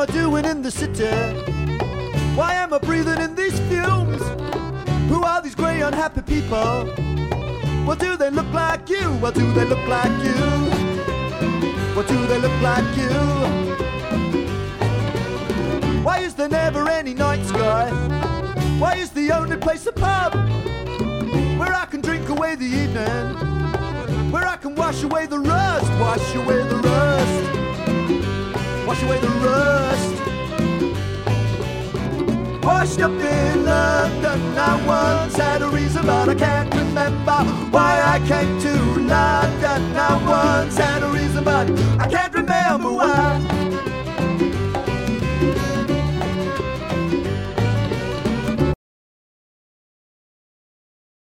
doing in the city? Why am I breathing in these fumes? Who are these grey unhappy people? Well, do they look like you? Well, do they look like you? Well, do they look like you? Why is there never any night sky? Why is the only place a pub where I can drink away the evening, where I can wash away the rust, wash away the rust, wash away the rust? Washed up in London, I once had a reason, but I can't remember why I came to London. I once had a reason, but